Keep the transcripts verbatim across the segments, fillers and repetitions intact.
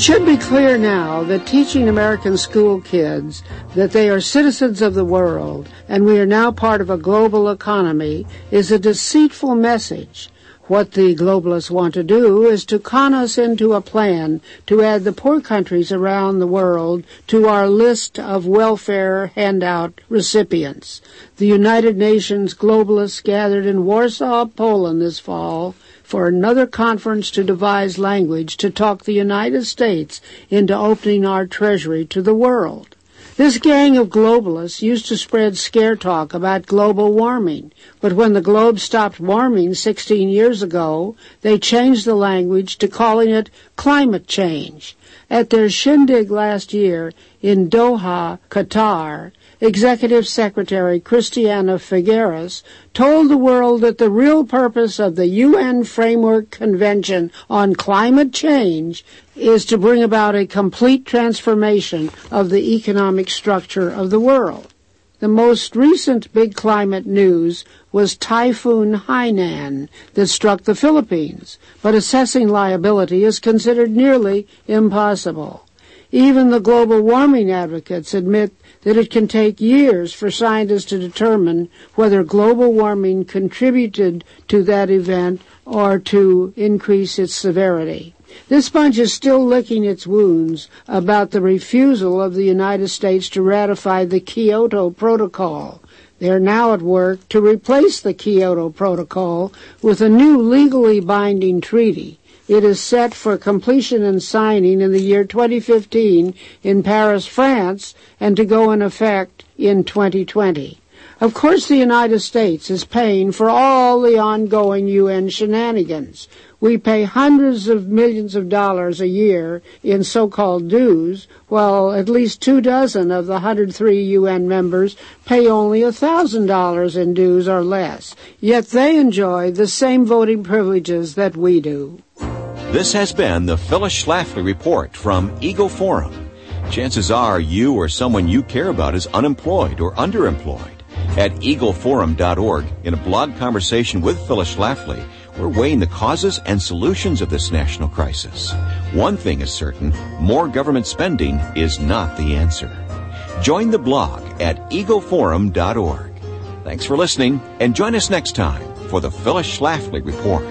It should be clear now that teaching American school kids that they are citizens of the world and we are now part of a global economy is a deceitful message. What the globalists want to do is to con us into a plan to add the poor countries around the world to our list of welfare handout recipients. The United Nations globalists gathered in Warsaw, Poland this fall for another conference to devise language to talk the United States into opening our treasury to the world. This gang of globalists used to spread scare talk about global warming, but when the globe stopped warming sixteen years ago, they changed the language to calling it climate change. At their shindig last year in Doha, Qatar, Executive Secretary Christiana Figueres told the world that the real purpose of the U N Framework Convention on Climate Change is to bring about a complete transformation of the economic structure of the world. The most recent big climate news was Typhoon Haiyan that struck the Philippines, but assessing liability is considered nearly impossible. Even the global warming advocates admit that it can take years for scientists to determine whether global warming contributed to that event or to increase its severity. This bunch is still licking its wounds about the refusal of the United States to ratify the Kyoto Protocol. They are now at work to replace the Kyoto Protocol with a new legally binding treaty. It is set for completion and signing in the year twenty fifteen in Paris, France, and to go in effect in twenty twenty. Of course, the United States is paying for all the ongoing U N shenanigans. We pay hundreds of millions of dollars a year in so-called dues, while at least two dozen of the one hundred three U N members pay only one thousand dollars in dues or less. Yet they enjoy the same voting privileges that we do. This has been the Phyllis Schlafly Report from Eagle Forum. Chances are you or someone you care about is unemployed or underemployed. At eagle forum dot org, in a blog conversation with Phyllis Schlafly, we're weighing the causes and solutions of this national crisis. One thing is certain, more government spending is not the answer. Join the blog at eagle forum dot org. Thanks for listening, and join us next time for the Phyllis Schlafly Report.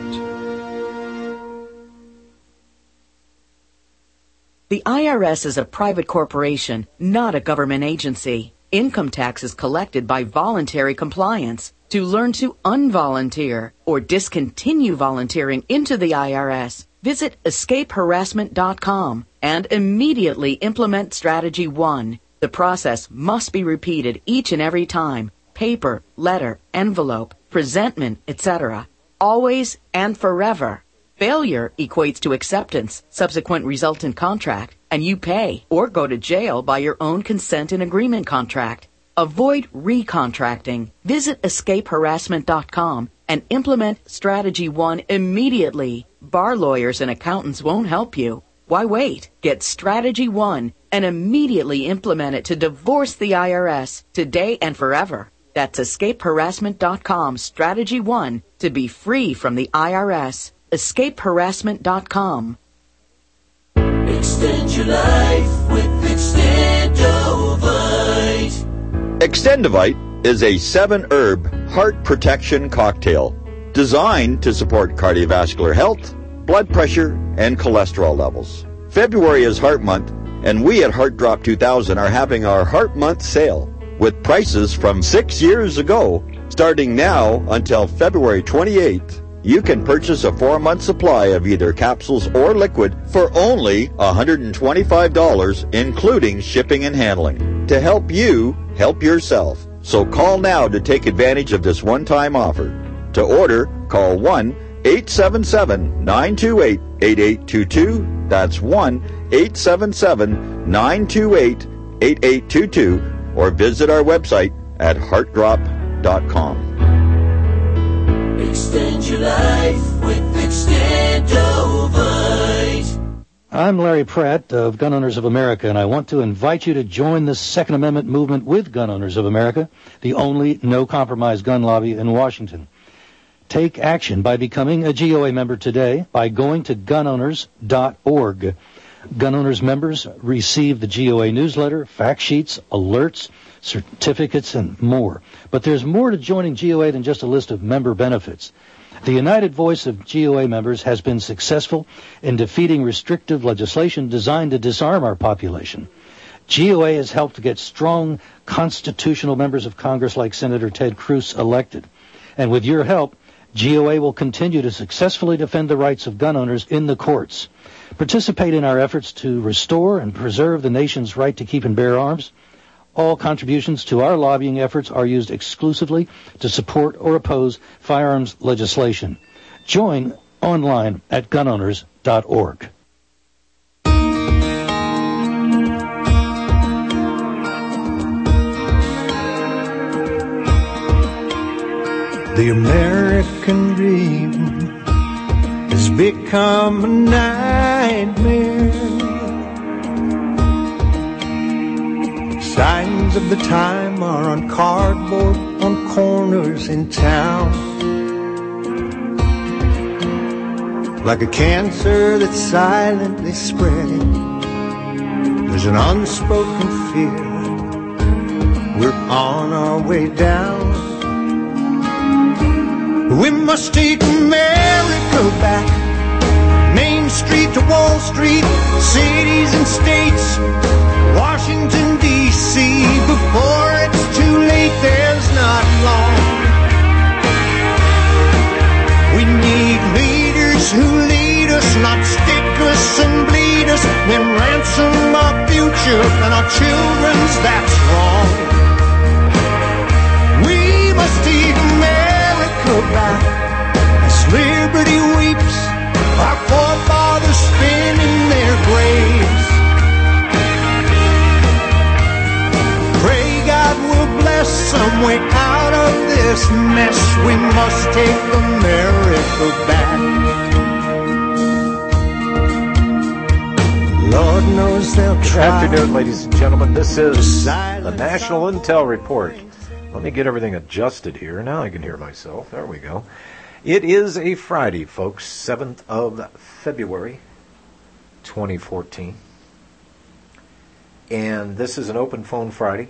The I R S is a private corporation, not a government agency. Income tax is collected by voluntary compliance. To learn to unvolunteer or discontinue volunteering into the I R S, visit escape harassment dot com and immediately implement Strategy one. The process must be repeated each and every time. Paper, letter, envelope, presentment, et cetera. Always and forever. Failure equates to acceptance, subsequent resultant contract, and you pay or go to jail by your own consent and agreement contract. Avoid recontracting. Visit escape harassment dot com and implement Strategy one immediately. Bar lawyers and accountants won't help you. Why wait? Get Strategy one and immediately implement it to divorce the I R S today and forever. That's escape harassment dot com, Strategy one, to be free from the I R S. escape harassment dot com. Extend your life with Extendovite. Extendovite is a seven-herb heart protection cocktail designed to support cardiovascular health, blood pressure, and cholesterol levels. February is Heart Month, and we at Heart Drop two thousand are having our Heart Month sale with prices from six years ago. Starting now until February twenty-eighth, you can purchase a four-month supply of either capsules or liquid for only one hundred twenty-five dollars, including shipping and handling, to help you help yourself. So call now to take advantage of this one-time offer. To order, call one eight seven seven, nine two eight, eight eight two two. That's one eight seven seven, nine two eight, eight eight two two, or visit our website at heart drop dot com. Extend your life with Extendovite. I'm Larry Pratt of Gun Owners of America, and I want to invite you to join the Second Amendment movement with Gun Owners of America, the only no-compromise gun lobby in Washington. Take action by becoming a G O A member today by going to gun owners dot org. Gun owners members receive the G O A newsletter, fact sheets, alerts, certificates, and more. But there's more to joining G O A than just a list of member benefits. The united voice of G O A members has been successful in defeating restrictive legislation designed to disarm our population. G O A has helped to get strong constitutional members of Congress like Senator Ted Cruz elected. And with your help, G O A will continue to successfully defend the rights of gun owners in the courts. Participate in our efforts to restore and preserve the nation's right to keep and bear arms. All contributions to our lobbying efforts are used exclusively to support or oppose firearms legislation. Join online at gun owners dot org. The American dream has become a nightmare. Signs of the time are on cardboard on corners in town. Like a cancer that's silently spreading, there's an unspoken fear. We're on our way down. We must take America back. Main Street to Wall Street, cities and states, Washington, D C Before it's too late, there's not long. We need leaders who lead us, not stick us and bleed us, then ransom our future and our children's, that's wrong. We must take America back as liberty weeps, our forefathers spin in their graves. Pray God will bless some way out of this mess. We must take America back. Lord knows they'll try. Good afternoon, ladies and gentlemen. This is the National Intel Report. Let me get everything adjusted here. Now I can hear myself. There we go. It is a Friday, folks, seventh of February, twenty fourteen. And this is an open phone Friday.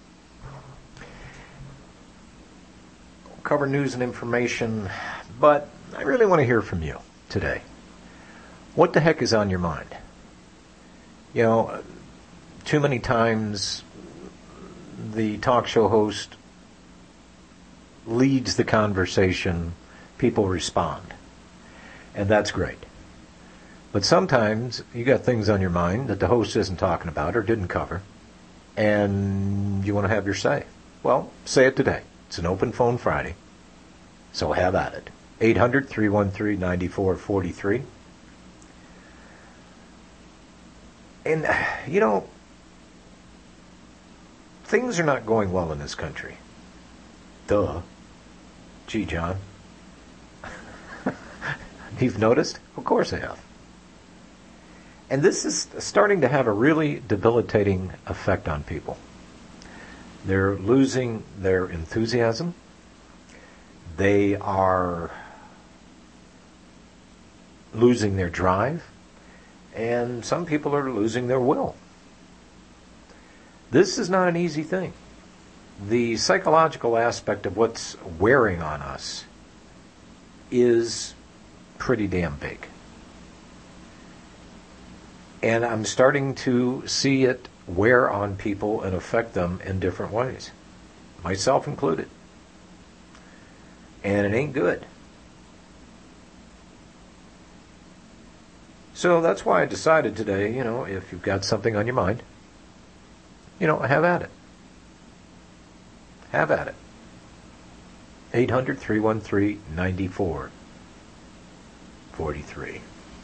We'll cover news and information, but I really want to hear from you today. What the heck is on your mind? You know, too many times the talk show host leads the conversation, people respond, and that's great. But sometimes you got things on your mind that the host isn't talking about or didn't cover, and you want to have your say. Well, say it today. It's an open phone Friday, so have at it. eight hundred, three one three, nine four four three. And, you know, things are not going well in this country. Duh. Gee, John. You've noticed? Of course I have. And this is starting to have a really debilitating effect on people. They're losing their enthusiasm. They are losing their drive. And some people are losing their will. This is not an easy thing. The psychological aspect of what's wearing on us is pretty damn big. And I'm starting to see it wear on people and affect them in different ways, myself included. And it ain't good. So that's why I decided today, you know, if you've got something on your mind, you know, have at it. Have at it. eight hundred, three one three, nine four four three.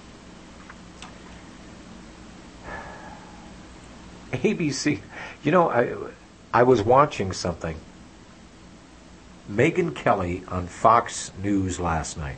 A B C. You know, I I was watching something. Megyn Kelly on Fox News last night.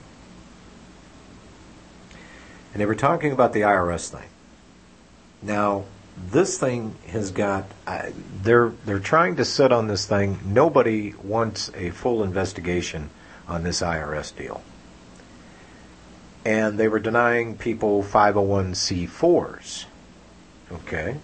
And they were talking about the I R S thing. Now, this thing has got, uh, they're they're trying to sit on this thing. Nobody wants a full investigation on this I R S deal. And they were denying people five oh one c fours. Okay.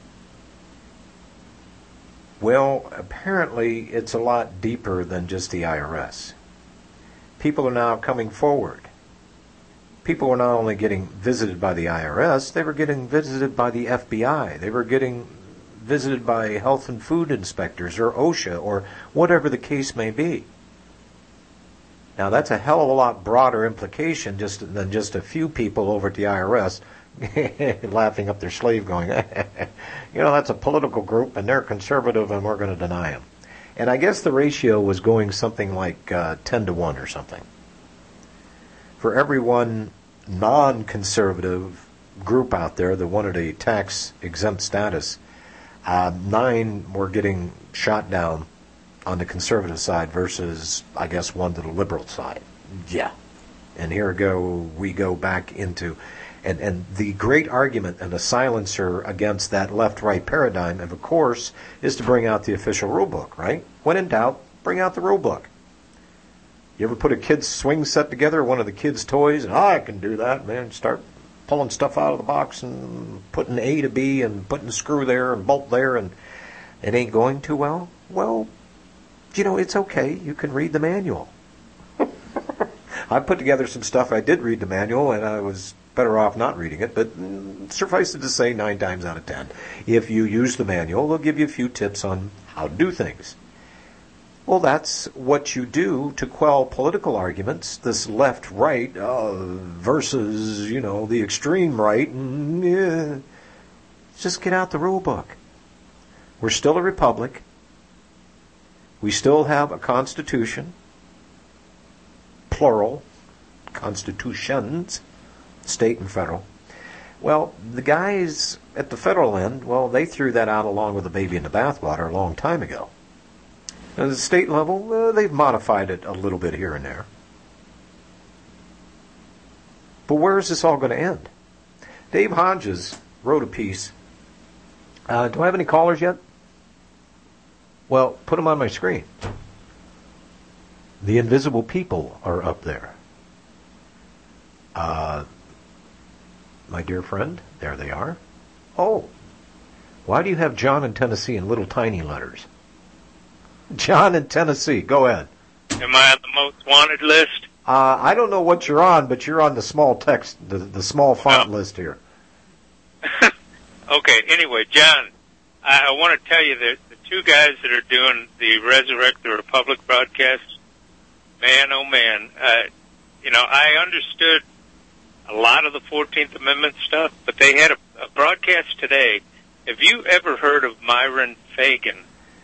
Well, apparently it's a lot deeper than just the I R S. People are now coming forward. People were not only getting visited by the I R S, they were getting visited by the F B I. They were getting visited by health and food inspectors or OSHA or whatever the case may be. Now, that's a hell of a lot broader implication just than just a few people over at the I R S laughing up their sleeve going, you know, that's a political group and they're conservative and we're going to deny them. And I guess the ratio was going something like uh, ten to one or something. For every one non-conservative group out there that wanted a tax-exempt status, uh, nine were getting shot down on the conservative side versus, I guess, one to the liberal side. Yeah. And here go we go back into, and, and the great argument and the silencer against that left-right paradigm, of course, is to bring out the official rule book, right? When in doubt, bring out the rule book. You ever put a kid's swing set together, one of the kids' toys, and oh, I can do that, man. Start pulling stuff out of the box and putting A to B and putting a screw there and bolt there, and it ain't going too well? Well, you know, it's okay. You can read the manual. I put together some stuff. I did read the manual, and I was better off not reading it, but mm, suffice it to say, nine times out of ten, if you use the manual, they'll give you a few tips on how to do things. Well, that's what you do to quell political arguments, this left-right uh, versus, you know, the extreme right. And, yeah, just get out the rule book. We're still a republic. We still have a constitution, plural, constitutions, state and federal. Well, the guys at the federal end, well, they threw that out along with the baby in the bathwater a long time ago. At the state level, uh, they've modified it a little bit here and there. But where is this all going to end? Dave Hodges wrote a piece. Uh, do I have any callers yet? Well, put them on my screen. The invisible people are up there. Uh, my dear friend, there they are. Oh, why do you have John in Tennessee in little tiny letters? John in Tennessee, go ahead. Am I on the most wanted list? Uh, I don't know what you're on, but you're on the small text, the, the small font oh. list here. Okay, anyway, John, I, I want to tell you that the two guys that are doing the Resurrect the Republic broadcast, man, oh man, uh, you know, I understood a lot of the fourteenth Amendment stuff, but they had a, a broadcast today. Have you ever heard of Myron Fagan?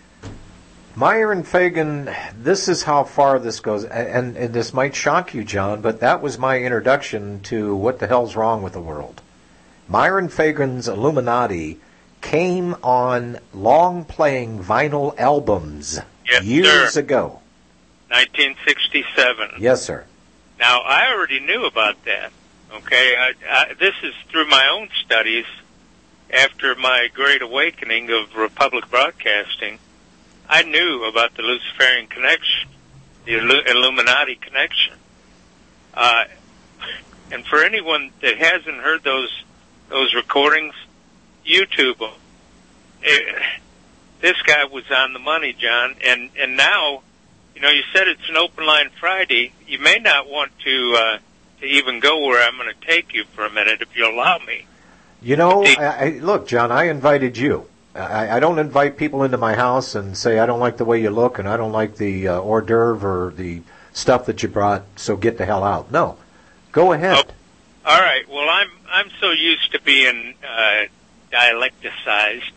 Myron Fagan, this is how far this goes, and, and this might shock you, John, but that was my introduction to what the hell's wrong with the world. Myron Fagan's Illuminati came on long-playing vinyl albums yes, years sir. ago. nineteen sixty-seven. Yes, sir. Now, I already knew about that, okay? I, I, this is through my own studies after my great awakening of Republic Broadcasting. I knew about the Luciferian connection, the Illuminati connection. Uh, and for anyone that hasn't heard those those recordings, YouTube them. It, this guy was on the money, John. And, and now, you know, you said it's an open line Friday. You may not want to, uh, to even go where I'm going to take you for a minute, if you'll allow me. You know, I, I, look, John, I invited you. I, I don't invite people into my house and say, I don't like the way you look and I don't like the uh, hors d'oeuvre or the stuff that you brought, so get the hell out. No. Go ahead. Oh, all right. Well, I'm I'm so used to being uh, dialecticized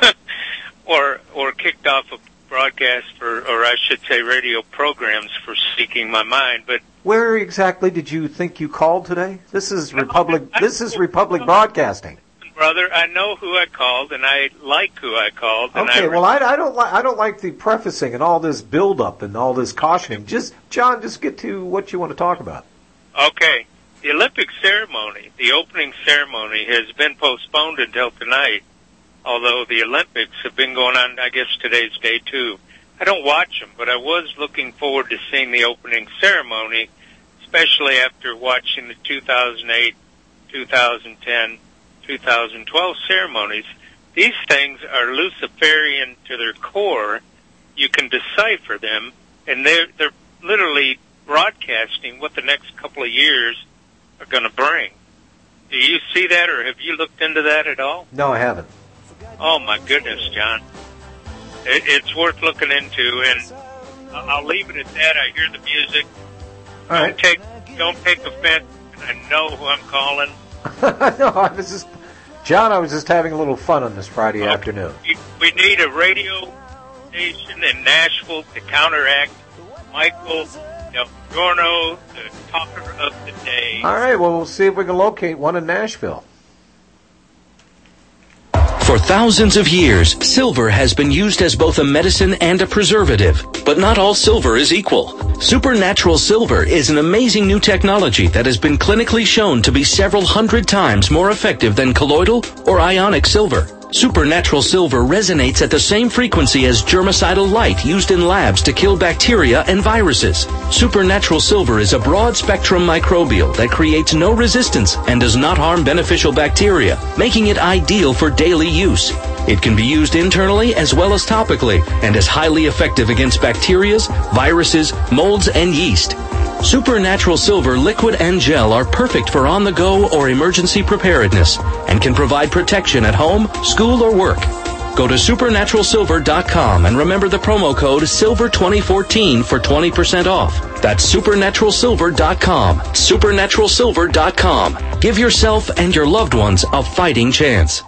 or or kicked off of broadcast for, or I should say radio programs for speaking my mind. But where exactly did you think you called today? This is Republic. This is Republic Broadcasting. Brother, I know who I called, and I like who I called. And okay, I well, I, I don't like I don't like the prefacing and all this build-up and all this cautioning. Just, John, just get to what you want to talk about. Okay, the Olympic ceremony, the opening ceremony, has been postponed until tonight. Although the Olympics have been going on, I guess today's day two. I don't watch them, but I was looking forward to seeing the opening ceremony, especially after watching the two thousand eight, two thousand ten. two thousand twelve ceremonies, these things are Luciferian to their core. You can decipher them, and they're, they're literally broadcasting what the next couple of years are going to bring. Do you see that, or have you looked into that at all? No, I haven't. Oh, my goodness, John. It, it's worth looking into, and I'll leave it at that. I hear the music. All don't right. take don't take offense, and I know who I'm calling. No, I was just... John, I was just having a little fun on this Friday Okay. afternoon. We, we need a radio station in Nashville to counteract Michael Del Giorno, the talker of the day. All right, well, we'll see if we can locate one in Nashville. For thousands of years, silver has been used as both a medicine and a preservative. But not all silver is equal. Supernatural Silver is an amazing new technology that has been clinically shown to be several hundred times more effective than colloidal or ionic silver. Supernatural Silver resonates at the same frequency as germicidal light used in labs to kill bacteria and viruses. Supernatural Silver is a broad-spectrum microbial that creates no resistance and does not harm beneficial bacteria, making it ideal for daily use. It can be used internally as well as topically and is highly effective against bacteria, viruses, molds, and yeast. Supernatural Silver liquid and gel are perfect for on-the-go or emergency preparedness and can provide protection at home, school, or work. Go to supernatural silver dot com and remember the promo code silver twenty fourteen for twenty percent off. That's supernatural silver dot com. supernatural silver dot com. Give yourself and your loved ones a fighting chance.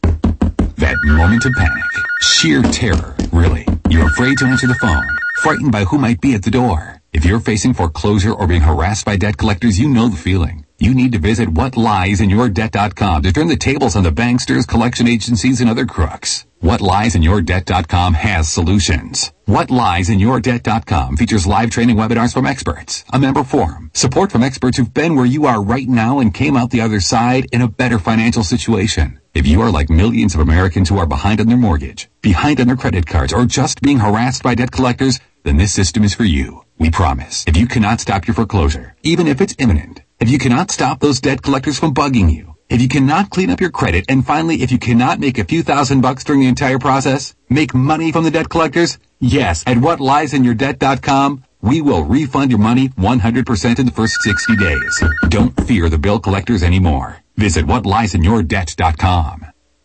That moment of panic, sheer terror, really. You're afraid to answer the phone, frightened by who might be at the door. If you're facing foreclosure or being harassed by debt collectors, you know the feeling. You need to visit what lies in your debt dot com to turn the tables on the banksters, collection agencies, and other crooks. what lies in your debt dot com has solutions. what lies in your debt dot com features live training webinars from experts, a member forum, support from experts who've been where you are right now and came out the other side in a better financial situation. If you are like millions of Americans who are behind on their mortgage, behind on their credit cards, or just being harassed by debt collectors, then this system is for you. We promise. If you cannot stop your foreclosure, even if it's imminent, if you cannot stop those debt collectors from bugging you, if you cannot clean up your credit, and finally, if you cannot make a few thousand bucks during the entire process, make money from the debt collectors, yes, at what lies in your debt dot com, we will refund your money one hundred percent in the first sixty days. Don't fear the bill collectors anymore. Visit what lies in your debt dot com.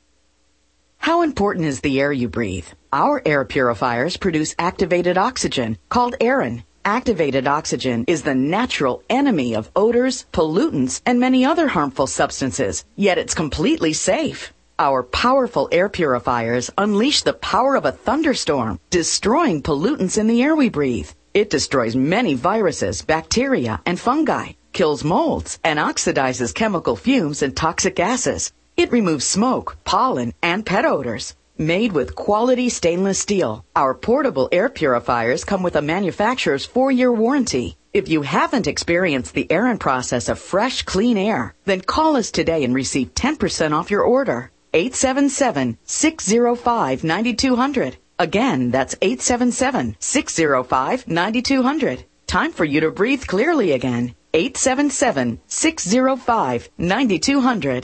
How important is the air you breathe? Our air purifiers produce activated oxygen, called Aerin. Activated oxygen is the natural enemy of odors, pollutants, and many other harmful substances, yet it's completely safe. Our powerful air purifiers unleash the power of a thunderstorm, destroying pollutants in the air we breathe. It destroys many viruses, bacteria, and fungi, kills molds, and oxidizes chemical fumes and toxic gases. It removes smoke, pollen, and pet odors. Made with quality stainless steel, our portable air purifiers come with a manufacturer's four-year warranty. If you haven't experienced the Aerin process of fresh, clean air, then call us today and receive ten percent off your order. eight seven seven, six zero five, nine two zero zero. Again, that's eight seven seven, six zero five, nine two zero zero. Time for you to breathe clearly again. eight seven seven, six zero five, nine two zero zero.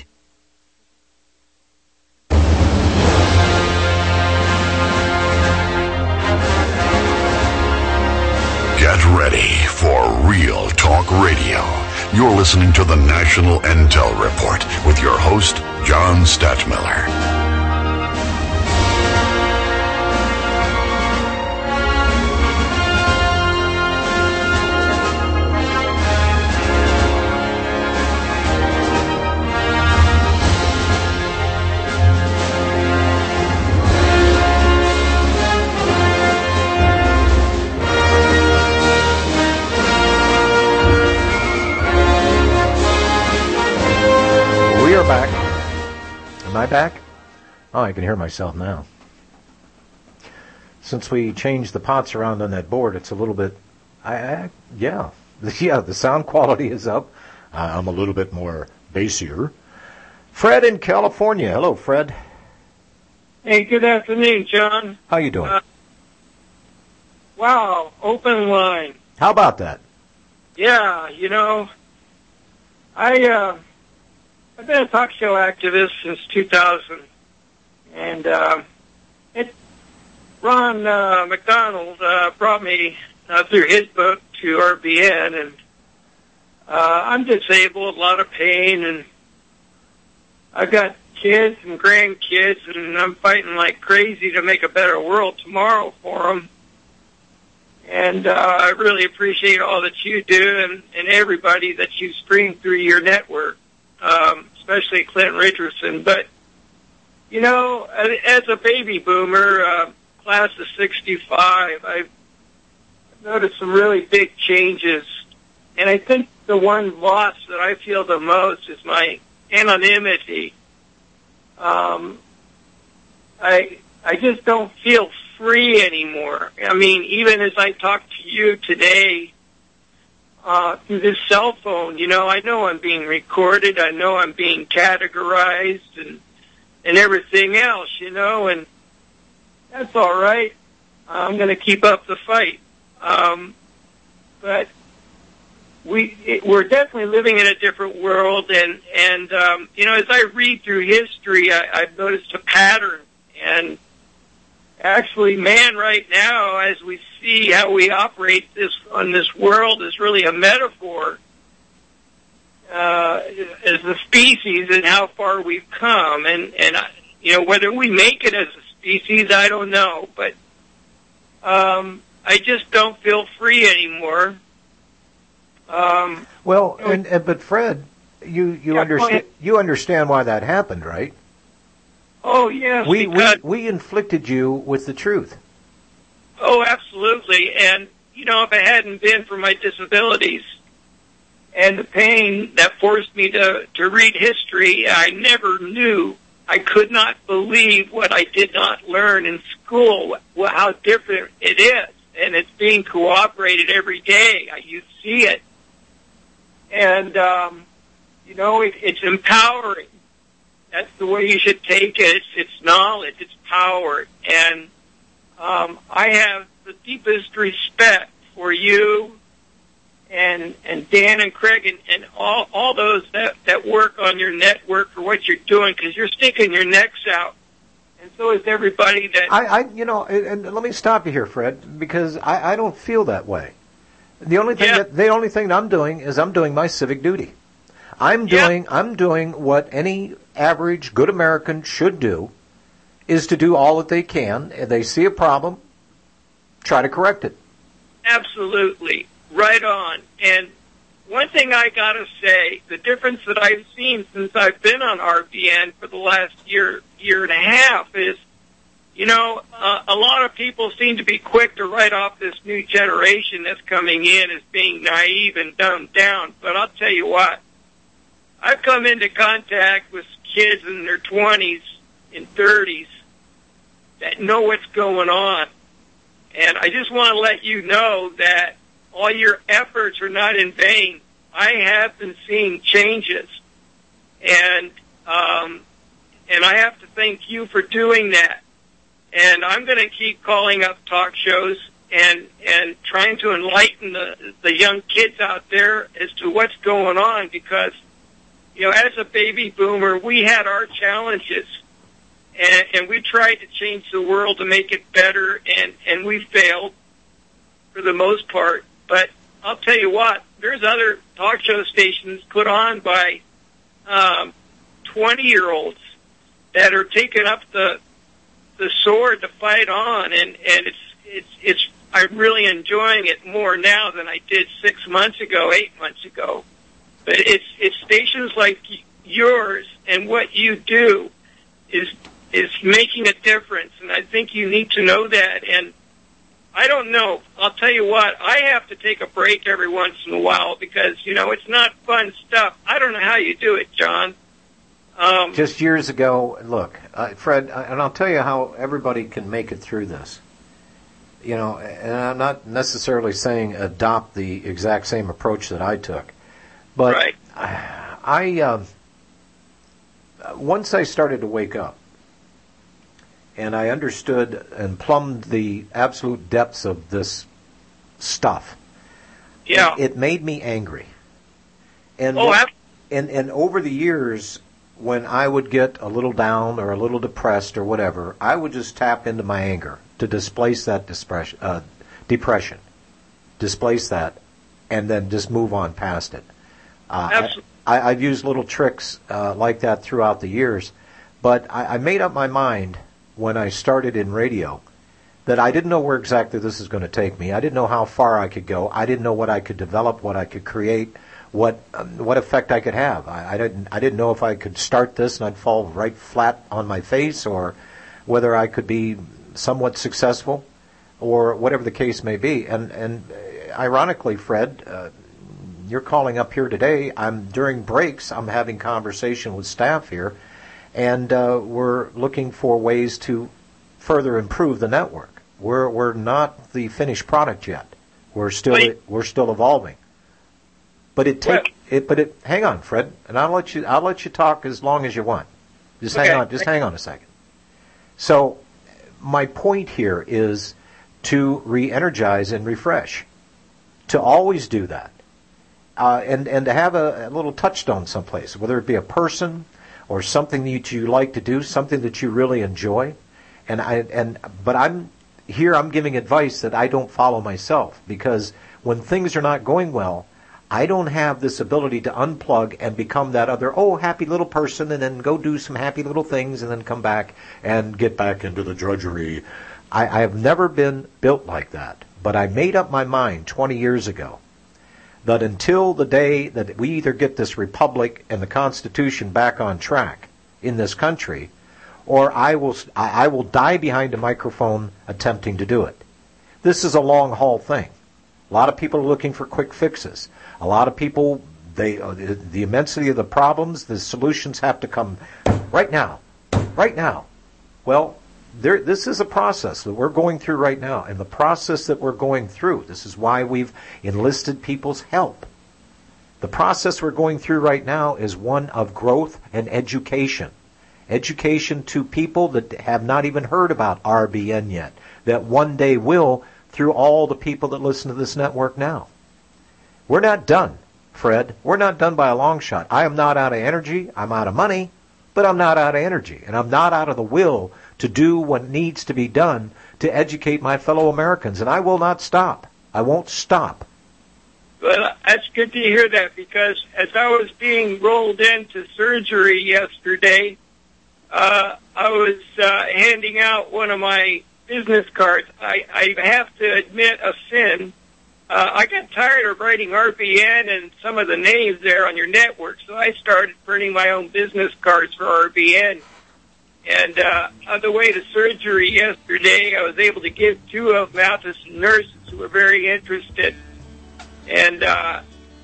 Get ready for Real Talk Radio. You're listening to the National Intel Report with your host, John Stadtmiller. Back. Am I back? Oh, I can hear myself now. Since we changed the pots around on that board, it's a little bit, I, I yeah, yeah, the sound quality is up. Uh, I'm a little bit more bassier. Fred in California. Hello, Fred. Hey, good afternoon, John. How you doing? Uh, wow, open line. How about that? Yeah, you know, I, uh, I've been a talk show activist since two thousand, and And uh, it, Ron uh, McDonald uh, brought me uh, through his book to R B N, and uh, I'm disabled, a lot of pain, and I've got kids and grandkids, and I'm fighting like crazy to make a better world tomorrow for them. And uh, I really appreciate all that you do and, and everybody that you stream through your network, um, especially Clint Richardson. But, you know, as a baby boomer, uh, class of sixty-five, I've noticed some really big changes. And I think the one loss that I feel the most is my anonymity. Um, I I just don't feel free anymore. I mean, even as I talk to you today uh, through this cell phone, you know, I know I'm being recorded. I know I'm being categorized and and everything else, you know, and that's all right. I'm going to keep up the fight. Um, but we it, we're definitely living in a different world, and and um, you know, as I read through history, I, I've noticed a pattern. And actually, man, right now, as we see how we operate this on this world, is really a metaphor uh, as a species and how far we've come. And and you know, whether we make it as a species, I don't know, but um, I just don't feel free anymore. Um, well, and, and but Fred, you you yeah, understand you understand why that happened, right? Oh yes, we because, we we inflicted you with the truth. Oh, absolutely, and you know, if it hadn't been for my disabilities and the pain that forced me to to read history, I never knew. I could not believe what I did not learn in school. How different it is, and it's being cooperated every day. You see it. And, um, you know, it, it's empowering. That's the way you should take it. It's, it's knowledge. It's power. And um, I have the deepest respect for you and and Dan and Craig and, and all, all those that, that work on your network for what you're doing, because you're sticking your necks out. And so is everybody that... I, I you know, and, and let me stop you here, Fred, because I, I don't feel that way. The only thing yeah. that the only thing I'm doing is I'm doing my civic duty. I'm doing yeah. I'm doing what any average good American should do, is to do all that they can. If they see a problem, try to correct it. Absolutely. Right on. And one thing I gotta say, the difference that I've seen since I've been on R B N for the last year, year and a half is, you know, uh, a lot of people seem to be quick to write off this new generation that's coming in as being naive and dumbed down. But I'll tell you what, I've come into contact with kids in their twenties and thirties that know what's going on. And I just want to let you know that all your efforts are not in vain. I have been seeing changes. And, um, and I have to thank you for doing that. And I'm going to keep calling up talk shows and, and trying to enlighten the, the young kids out there as to what's going on, because, you know, as a baby boomer, we had our challenges, and, and we tried to change the world to make it better, and, and we failed for the most part. But I'll tell you what, there's other talk show stations put on by um, twenty-year-olds that are taking up the the sword to fight on, and, and it's it's it's I'm really enjoying it more now than I did six months ago, eight months ago. But it's it's stations like yours and what you do is is making a difference, and I think you need to know that. And I don't know. I'll tell you what, I have to take a break every once in a while because, you know, it's not fun stuff. I don't know how you do it, John. Um, Just years ago, look, uh, Fred, and I'll tell you how everybody can make it through this. You know, and I'm not necessarily saying adopt the exact same approach that I took, but right. I, I uh, once I started to wake up, and I understood and plumbed the absolute depths of this stuff. Yeah. It, it made me angry. And, oh, what, and and over the years, when I would get a little down or a little depressed or whatever, I would just tap into my anger to displace that depression, uh, depression, displace that, and then just move on past it. Uh, I, I've used little tricks uh, like that throughout the years, but I, I made up my mind when I started in radio that I didn't know where exactly this is going to take me. I didn't know how far I could go. I didn't know what I could develop, what I could create, what um, what effect I could have. I, I didn't I didn't know if I could start this and I'd fall right flat on my face, or whether I could be somewhat successful, or whatever the case may be. And and ironically, Fred, uh, you're calling up here today. I'm during breaks. I'm having conversation with staff here, and uh, we're looking for ways to further improve the network. We're we're not the finished product yet. We're still Wait. we're still evolving. But it take it. But it. Hang on, Fred, and I'll let you. I'll let you talk as long as you want. Just okay. hang on. Just hang on a second. So, my point here is to re-energize and refresh. To always do that, uh, and and to have a, a little touchstone someplace, whether it be a person or something that you like to do, something that you really enjoy. And I and but I'm here. I'm giving advice that I don't follow myself, because when things are not going well, I don't have this ability to unplug and become that other, oh, happy little person, and then go do some happy little things and then come back and get back into the drudgery. I, I have never been built like that. But I made up my mind twenty years ago that until the day that we either get this republic and the Constitution back on track in this country, or I will I will die behind a microphone attempting to do it. This is a long haul thing. A lot of people are looking for quick fixes. A lot of people, they uh, the, the immensity of the problems, the solutions have to come right now, right now. Well, there, this is a process that we're going through right now, and the process that we're going through, this is why we've enlisted people's help. The process we're going through right now is one of growth and education. Education to people that have not even heard about R B N yet, that one day will, through all the people that listen to this network now. We're not done, Fred. We're not done by a long shot. I am not out of energy. I'm out of money, but I'm not out of energy. And I'm not out of the will to do what needs to be done to educate my fellow Americans. And I will not stop. I won't stop. Well, that's good to hear that, because as I was being rolled into surgery yesterday, uh, I was uh, handing out one of my business cards. I, I have to admit a sin. Uh, I got tired of writing R B N and some of the names there on your network, so I started printing my own business cards for R B N. And uh, on the way to surgery yesterday, I was able to give two of them out to some nurses who were very interested. And uh,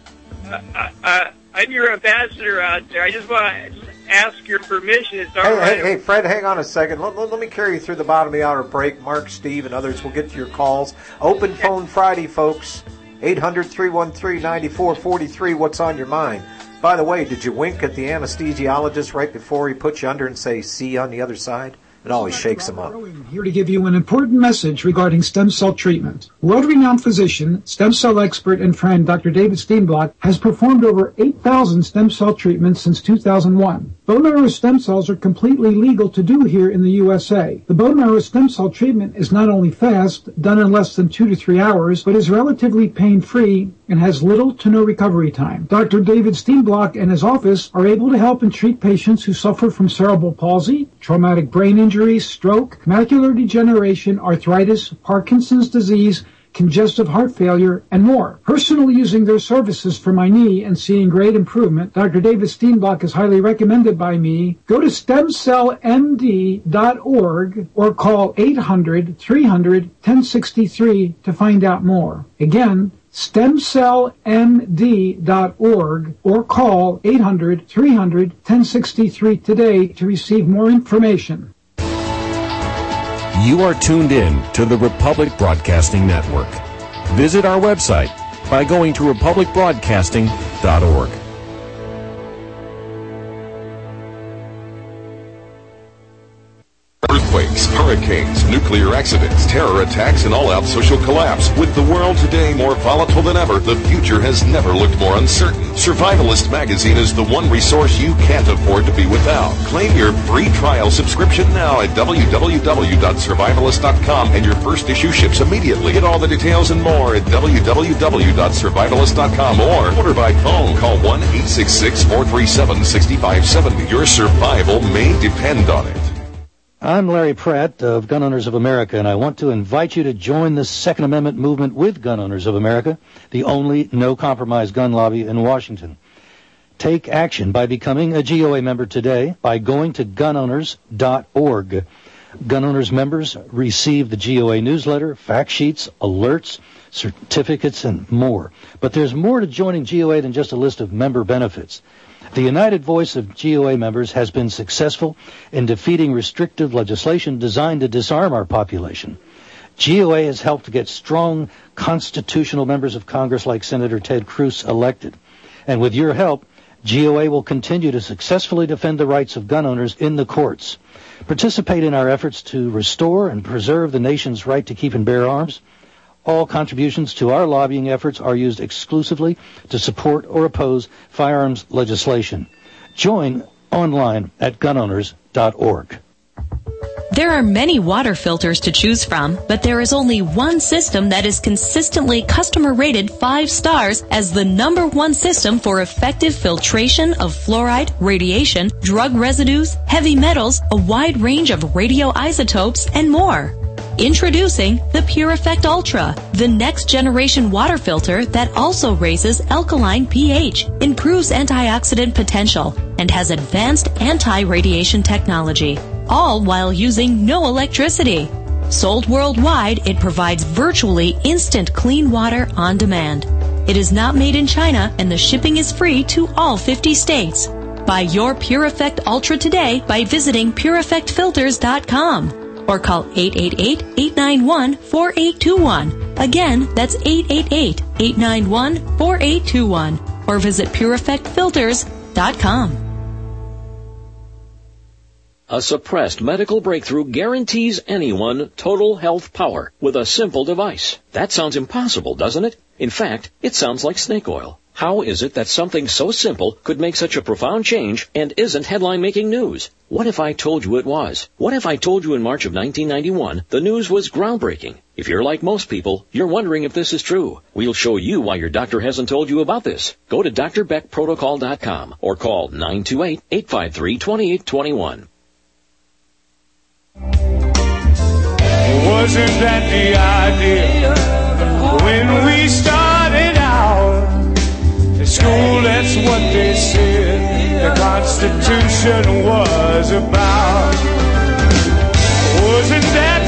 I, I, I'm your ambassador out there. I just want to ask your permission. It's all hey, right. Hey, hey, Fred, hang on a second. Let, let, let me carry you through the bottom of the hour break. Mark, Steve, and others will get to your calls. Open phone Friday, folks. eight hundred, three one three, nine four four three. What's on your mind? By the way, did you wink at the anesthesiologist right before he put you under and say, see on the other side? It always shakes him up. Here to give you an important message regarding stem cell treatment. World-renowned physician, stem cell expert, and friend Doctor David Steenblock has performed over eight thousand stem cell treatments since two thousand one. Bone marrow stem cells are completely legal to do here in the U S A. The bone marrow stem cell treatment is not only fast, done in less than two to three hours, but is relatively pain-free and has little to no recovery time. Doctor David Steenblock and his office are able to help and treat patients who suffer from cerebral palsy, traumatic brain injury, stroke, macular degeneration, arthritis, Parkinson's disease, congestive heart failure, and more. Personally using their services for my knee and seeing great improvement, Doctor David Steenblock is highly recommended by me. Go to stem cell m d dot org or call eight hundred, three hundred, ten sixty-three to find out more. Again, stem cell m d dot org or call eight hundred, three hundred, ten sixty-three today to receive more information. You are tuned in to the Republic Broadcasting Network. Visit our website by going to republic broadcasting dot org. Earthquakes, hurricanes, nuclear accidents, terror attacks, and all-out social collapse. With the world today more volatile than ever, the future has never looked more uncertain. Survivalist Magazine is the one resource you can't afford to be without. Claim your free trial subscription now at w w w dot survivalist dot com, and your first issue ships immediately. Get all the details and more at w w w dot survivalist dot com or order by phone. Call one eight six six, four three seven, six five seven zero. Your survival may depend on it. I'm Larry Pratt of Gun Owners of America, and I want to invite you to join the Second Amendment movement with Gun Owners of America, the only no-compromise gun lobby in Washington. Take action by becoming a G O A member today by going to gun owners dot org. Gun Owners members receive the G O A newsletter, fact sheets, alerts, certificates, and more. But there's more to joining G O A than just a list of member benefits. The united voice of G O A members has been successful in defeating restrictive legislation designed to disarm our population. G O A has helped to get strong constitutional members of Congress like Senator Ted Cruz elected. And with your help, G O A will continue to successfully defend the rights of gun owners in the courts. Participate in our efforts to restore and preserve the nation's right to keep and bear arms. All contributions to our lobbying efforts are used exclusively to support or oppose firearms legislation. Join online at gun owners dot org. There are many water filters to choose from, but there is only one system that is consistently customer rated five stars as the number one system for effective filtration of fluoride, radiation, drug residues, heavy metals, a wide range of radioisotopes, and more. Introducing the Pure Effect Ultra, the next generation water filter that also raises alkaline pH, improves antioxidant potential, and has advanced anti-radiation technology, all while using no electricity. Sold worldwide, it provides virtually instant clean water on demand. It is not made in China, and the shipping is free to all fifty states. Buy your Pure Effect Ultra today by visiting pure effect filters dot com. Or call eight eight eight, eight nine one, four eight two one. Again, that's eight eight eight, eight nine one, four eight two one. Or visit pure effect filters dot com. A suppressed medical breakthrough guarantees anyone total health power with a simple device. That sounds impossible, doesn't it? In fact, it sounds like snake oil. How is it that something so simple could make such a profound change and isn't headline-making news? What if I told you it was? What if I told you in March of nineteen ninety-one the news was groundbreaking? If you're like most people, you're wondering if this is true. We'll show you why your doctor hasn't told you about this. Go to D R Beck Protocol dot com or call nine two eight, eight five three, two eight two one. Wasn't that the idea when we started out? At school, that's what they said the Constitution was about. Wasn't that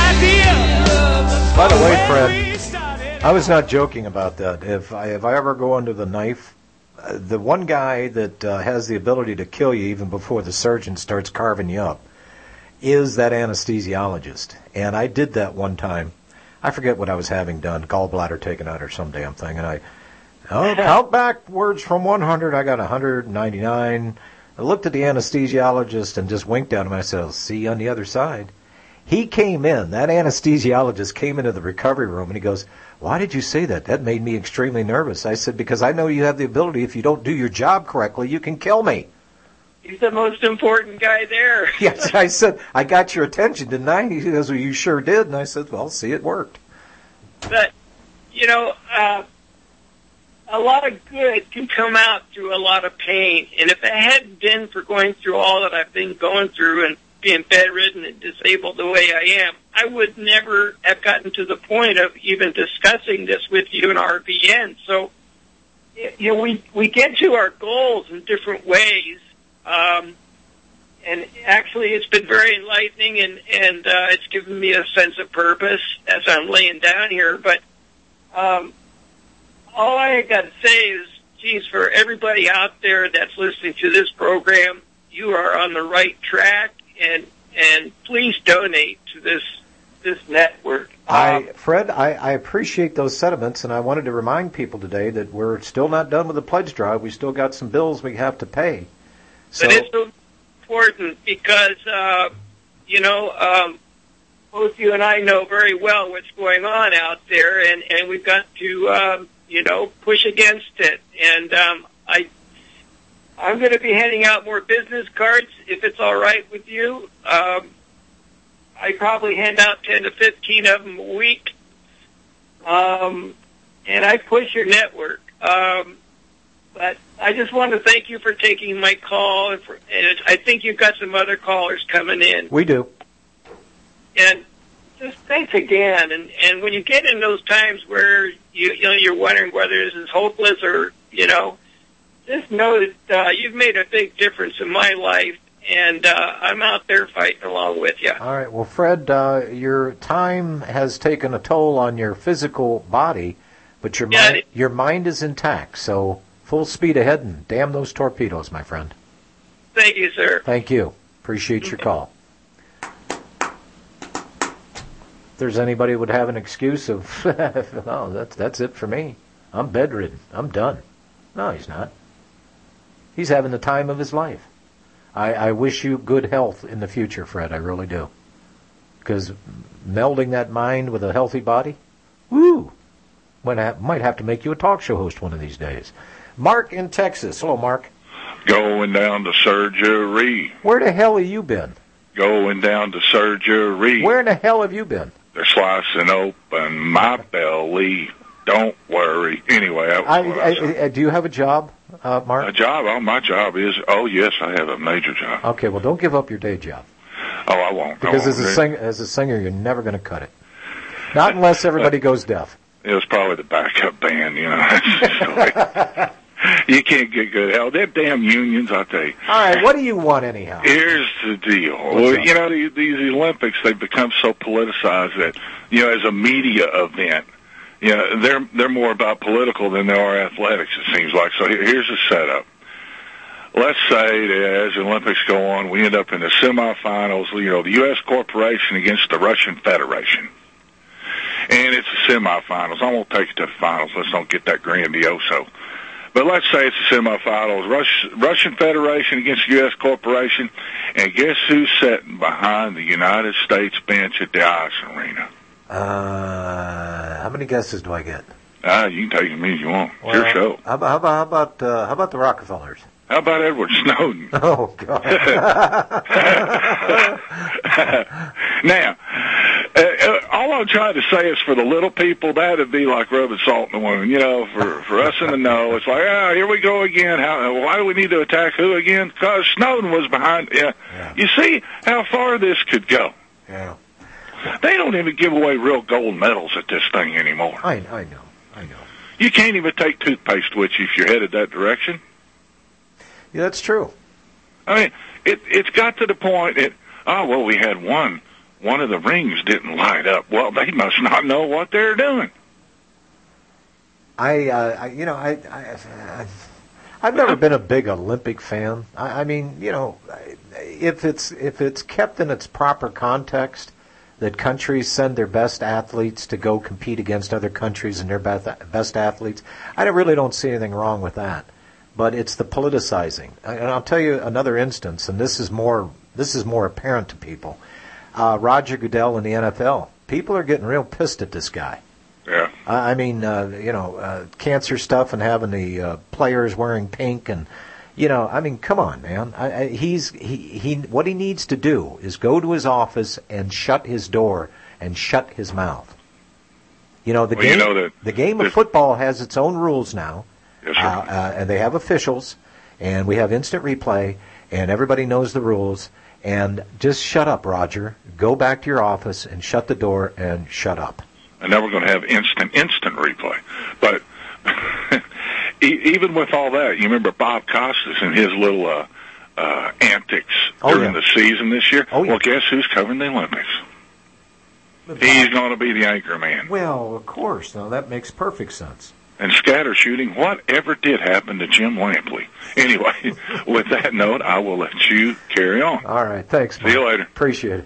the idea? By the way, Fred, I was not joking about that. If I, if I ever go under the knife, uh, the one guy that uh, has the ability to kill you even before the surgeon starts carving you up is that anesthesiologist. And I did that one time. I forget what I was having done, gallbladder taken out or some damn thing. And I oh, count backwards from one hundred. I got one hundred ninety-nine. I looked at the anesthesiologist and just winked at him. I said, I'll see you on the other side. He came in, that anesthesiologist came into the recovery room and he goes, why did you say that? That made me extremely nervous. I said, because I know you have the ability, if you don't do your job correctly, you can kill me. He's the most important guy there. Yes, I said, I got your attention, didn't I? He goes, well, you sure did. And I said, well, see, it worked. But, you know, uh, a lot of good can come out through a lot of pain. And if it hadn't been for going through all that I've been going through and being bedridden and disabled the way I am, I would never have gotten to the point of even discussing this with you in R B N. So, you know, we, we get to our goals in different ways. Um, and actually it's been very enlightening and, and, uh, it's given me a sense of purpose as I'm laying down here. But, um, all I got to say is, geez, for everybody out there that's listening to this program, you are on the right track and, and please donate to this, this network. I, Fred, I, I appreciate those sentiments, and I wanted to remind people today that we're still not done with the pledge drive. We still got some bills we have to pay. So, but it's so important because, uh, you know, um, both you and I know very well what's going on out there, and, and we've got to, um, you know, push against it. And um, I, I'm going to be handing out more business cards, if it's all right with you. Um, I probably hand out ten to fifteen of them a week. Um, and I push your network. Um, but I just want to thank you for taking my call. And, for, and I think you've got some other callers coming in. We do. And just thanks again. And, and when you get in those times where you, you know, you're wondering whether this is hopeless or, you know, just know that uh, you've made a big difference in my life. And uh, I'm out there fighting along with you. All right. Well, Fred, uh, your time has taken a toll on your physical body, but your Yeah, mind, it- your mind is intact. So full speed ahead and damn those torpedoes, my friend. Thank you, sir. Thank you. Appreciate your call. If there's anybody who would have an excuse of, oh, that's that's it for me. I'm bedridden. I'm done. No, he's not. He's having the time of his life. I, I wish you good health in the future, Fred. I really do. Because melding that mind with a healthy body, woo, might have, might have to make you a talk show host one of these days. Mark in Texas. Hello, Mark. Going down to surgery. Where the hell have you been? Going down to surgery. Where in the hell have you been? They're slicing open my belly. Don't worry. Anyway, that was I, what I, I said. I, do you have a job, uh, Mark? A job? Oh, my job is, oh, yes, I have a major job. Okay, well, don't give up your day job. Oh, I won't. Because I as won't. a, sing, as a singer, you're never going to cut it. Not unless everybody goes deaf. It was probably the backup band, you know. That's just the way- you can't get good help. Them damn unions, I'll tell you. All right, what do you want anyhow? Here's the deal. What's Well, up? you know, these, these Olympics, they've become so politicized that, you know, as a media event, you know, they're, they're more about political than they are athletics, it seems like. So here- here's the setup. Let's say that as the Olympics go on, we end up in the semifinals, you know, the U S corporation against the Russian Federation. And it's the semifinals. I won't take it to the finals. Let's don't get that grandioso. But let's say it's the semifinals. Rush, Russian Federation against U S corporation. And guess who's sitting behind the United States bench at the ice arena? Uh, how many guesses do I get? Ah, you can take as many as you want. It's Well, your show. How about how about how about, uh, how about the Rockefellers? How about Edward Snowden? Oh God! Now, uh, uh, all I'm trying to say is for the little people, that'd be like rubbing salt in the wound. You know, for for us in the know, it's like, ah, here we go again. How? Why do we need to attack who again? Because Snowden was behind. Yeah. Yeah. You see how far this could go. Yeah. They don't even give away real gold medals at this thing anymore. I I know. I know. You can't even take toothpaste with you if you're headed that direction. Yeah, that's true. I mean, it, it's got to the point that, oh, well, we had one. One of the rings didn't light up. Well, they must not know what they're doing. I, uh, I you know, I, I, I, I've never been a big Olympic fan. I, I mean, you know, if it's if it's kept in its proper context, that countries send their best athletes to go compete against other countries and their best best athletes, I really don't see anything wrong with that. But it's the politicizing, and I'll tell you another instance, and this is more this is more apparent to people. Uh, Roger Goodell in the N F L. People are getting real pissed at this guy. Yeah. Uh, I mean, uh, you know, uh, cancer stuff and having the uh, players wearing pink, and you know, I mean, come on, man. I, I, he's he, he what he needs to do is go to his office and shut his door and shut his mouth. You know, the Well, game you know that the game of this- football has its own rules now. Yes, sir. Uh, uh, and they have officials, and we have instant replay, and everybody knows the rules. And just shut up, Roger. Go back to your office and shut the door and shut up. And now we're going to have instant, instant replay. But e- even with all that, you remember Bob Costas and his little uh, uh, antics Oh, during yeah. the season this year? Oh, yeah. Well, guess who's covering the Olympics? He's going to be the anchor man. Well, of course. Now, that makes perfect sense. And scatter shooting, whatever did happen to Jim Lampley? Anyway, with that note, I will let you carry on. All right. Thanks, See you Mike. later. Appreciate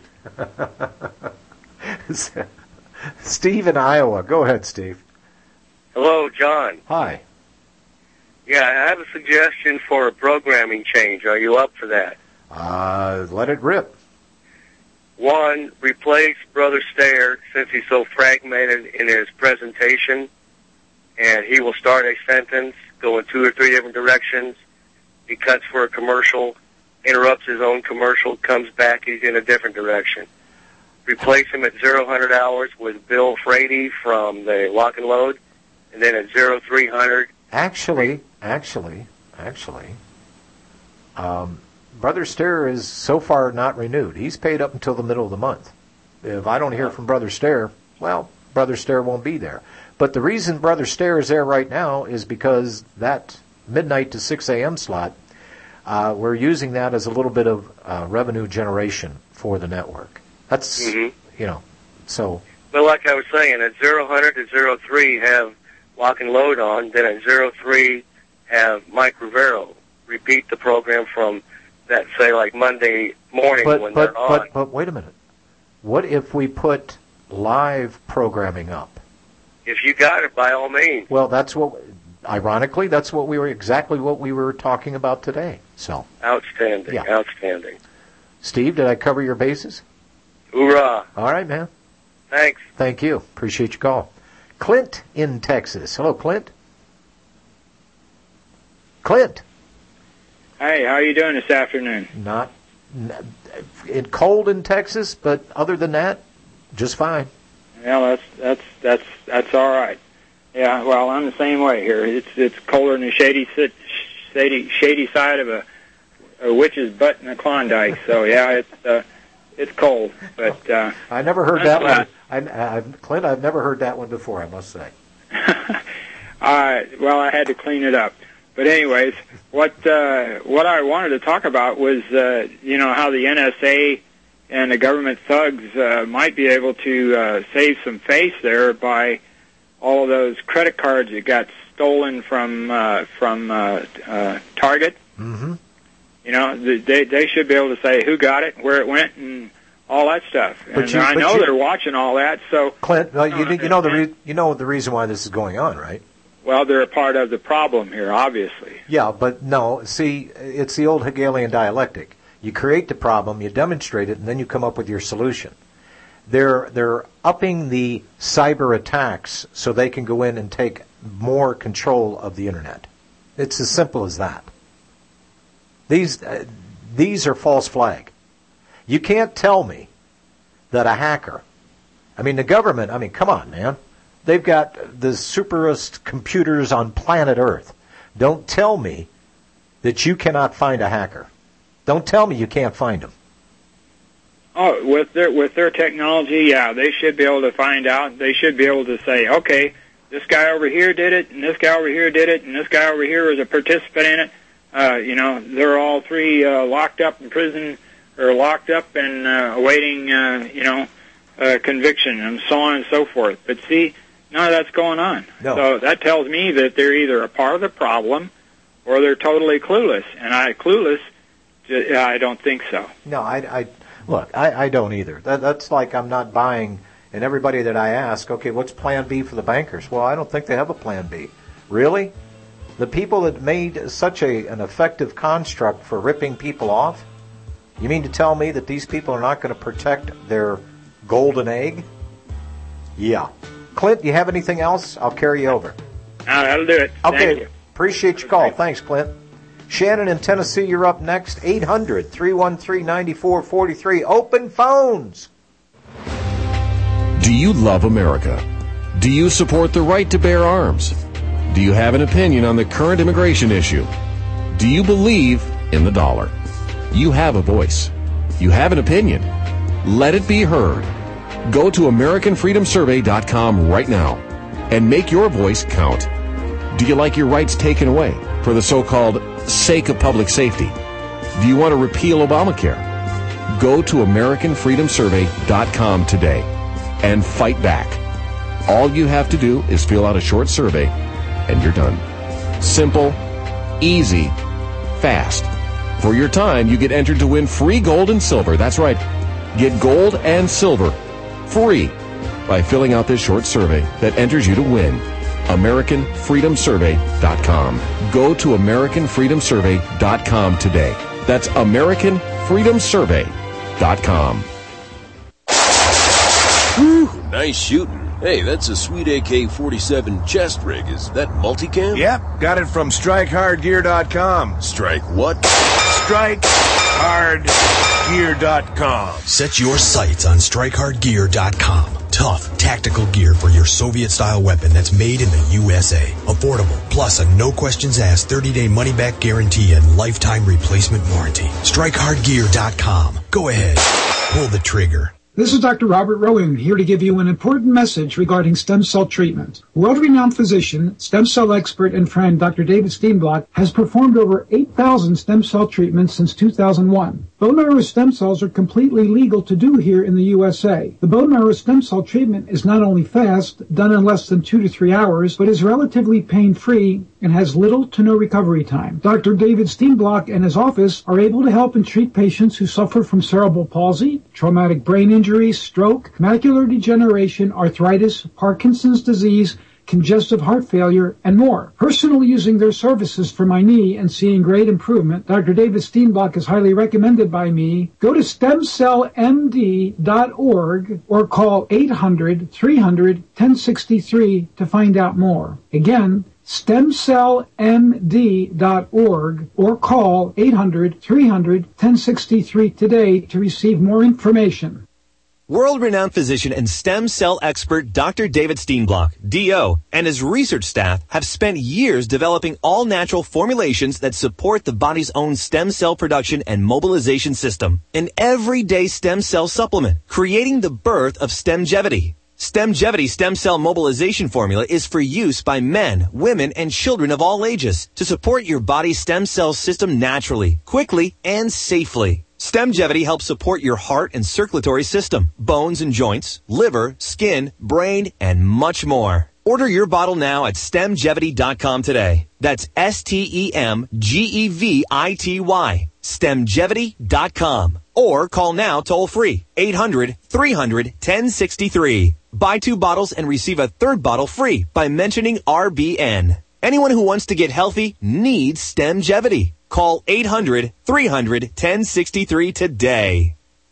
it. Steve in Iowa. Go ahead, Steve. Hello, John. Hi. Yeah, I have a suggestion for a programming change. Are you up for that? Uh, let it rip. One, replace Brother Stair since he's so fragmented in his presentation, and he will start a sentence, go in two or three different directions. He cuts for a commercial, interrupts his own commercial, comes back, he's in a different direction. Replace him at zero hundred hours with Bill Frady from the Lock and Load, and then at zero three hundred. Actually, actually, actually, um, Brother Stair is so far not renewed. He's paid up until the middle of the month. If I don't hear from Brother Stair, well, Brother Stair won't be there. But the reason Brother Stair is there right now is because that midnight to six a.m. slot, uh, we're using that as a little bit of uh, revenue generation for the network. That's, mm-hmm. you know, so. But like I was saying, at zero hundred to zero three have Lock and Load on, then at zero three have Mike Rivero repeat the program from that, say, like Monday morning but, when but, they're on. But, but wait a minute. What if we put live programming up? If you got it, by all means. Well, that's what, ironically, that's what we were, exactly what we were talking about today. So. Outstanding, yeah. outstanding. Steve, did I cover your bases? Hoorah. All right, man. Thanks. Thank you. Appreciate your call. Clint in Texas. Hello, Clint. Clint. Hey, how are you doing this afternoon? Not, n- it cold in Texas, but other than that, just fine. Yeah, that's that's that's that's all right. Yeah, well, I'm the same way here. It's it's colder than the shady shady shady side of a, a witch's butt in a Klondike. So yeah, it's uh, it's cold. But uh, I never heard that one. I, I, Clint, I've never heard that one before, I must say. uh, well, I had to clean it up. But anyways, what uh, what I wanted to talk about was, uh, you know, how the N S A and the government thugs uh, might be able to uh, save some face there by all of those credit cards that got stolen from uh, from uh, uh, Target. Mm-hmm. You know, they they should be able to say who got it, where it went, and all that stuff. But and you, I but know you, they're watching all that. So, Clint, well, you, you know the re- you know the reason why this is going on, right? Well, they're a part of the problem here, obviously. Yeah, but no. See, it's the old Hegelian dialectic. You create the problem, you demonstrate it, and then you come up with your solution. They're they're upping the cyber attacks so they can go in and take more control of the internet. It's as simple as that. These uh, these are false flag. You can't tell me that a hacker, I mean the government, I mean come on, man. They've got the superest computers on planet Earth. Don't tell me that you cannot find a hacker. Don't tell me you can't find them. Oh, with their with their technology, yeah, they should be able to find out. They should be able to say, okay, this guy over here did it, and this guy over here did it, and this guy over here was a participant in it. Uh, you know, they're all three uh, locked up in prison, or locked up and uh, awaiting, uh, you know, uh, conviction, and so on and so forth. But see, none of that's going on. No. So that tells me that they're either a part of the problem, or they're totally clueless. And I clueless. I don't think so. No, I, I look, I, I don't either. That, that's like I'm not buying, and everybody that I ask, okay, what's plan B for the bankers? Well, I don't think they have a plan B. Really? The people that made such a an effective construct for ripping people off, you mean to tell me that these people are not going to protect their golden egg? Yeah. Clint, do you have anything else? I'll carry you over. No, that'll do it. Okay. Thank you. Appreciate your call. Thanks, Clint. Shannon in Tennessee, you're up next. eight hundred, three one three, nine four four three. Open phones. Do you love America? Do you support the right to bear arms? Do you have an opinion on the current immigration issue? Do you believe in the dollar? You have a voice. You have an opinion. Let it be heard. Go to American Freedom Survey dot com right now and make your voice count. Do you like your rights taken away for the so-called sake of public safety? Do you want to repeal Obamacare? Go to American Freedom Survey dot com today and fight back. All you have to do is fill out a short survey and you're done. Simple, easy, fast. For your time, you get entered to win free gold and silver. That's right. Get gold and silver free by filling out this short survey that enters you to win. American Freedom Survey dot com. Go to American Freedom Survey dot com today. That's American Freedom Survey dot com. nice shooting. Hey, that's a sweet A K forty-seven chest rig. Is that multicam? Yep, got it from strike hard gear dot com. Strike what? strike hard gear dot com. Set your sights on strike hard gear dot com. Tough, tactical gear for your Soviet-style weapon that's made in the U S A. Affordable, plus a no-questions-asked thirty-day money-back guarantee and lifetime replacement warranty. strike hard gear dot com. Go ahead. Pull the trigger. This is Doctor Robert Rowan here to give you an important message regarding stem cell treatment. World-renowned physician, stem cell expert, and friend Doctor David Steenblock has performed over eight thousand stem cell treatments since two thousand one. Bone marrow stem cells are completely legal to do here in the U S A. The bone marrow stem cell treatment is not only fast, done in less than two to three hours, but is relatively pain-free and has little to no recovery time. Doctor David Steenblock and his office are able to help and treat patients who suffer from cerebral palsy, traumatic brain injury, stroke, macular degeneration, arthritis, Parkinson's disease, congestive heart failure, and more. Personally using their services for my knee and seeing great improvement, Doctor David Steenblock is highly recommended by me. Go to stem cell m d dot org or call eight hundred, three hundred, ten sixty-three to find out more. Again, stem cell m d dot org or call eight hundred, three hundred, ten sixty-three today to receive more information. World-renowned physician and stem cell expert Doctor David Steenblock, D O, and his research staff have spent years developing all-natural formulations that support the body's own stem cell production and mobilization system. An everyday stem cell supplement, creating the birth of Stemgevity. Stemgevity stem cell mobilization formula is for use by men, women, and children of all ages to support your body's stem cell system naturally, quickly, and safely. Stemgevity helps support your heart and circulatory system, bones and joints, liver, skin, brain, and much more. Order your bottle now at stemgevity dot com today. That's S T E M G E V I T Y. stemgevity dot com. Or call now toll free, eight hundred, three hundred, ten sixty-three. Buy two bottles and receive a third bottle free by mentioning R B N. Anyone who wants to get healthy needs Stemgevity. Call eight hundred, three hundred, ten sixty-three today.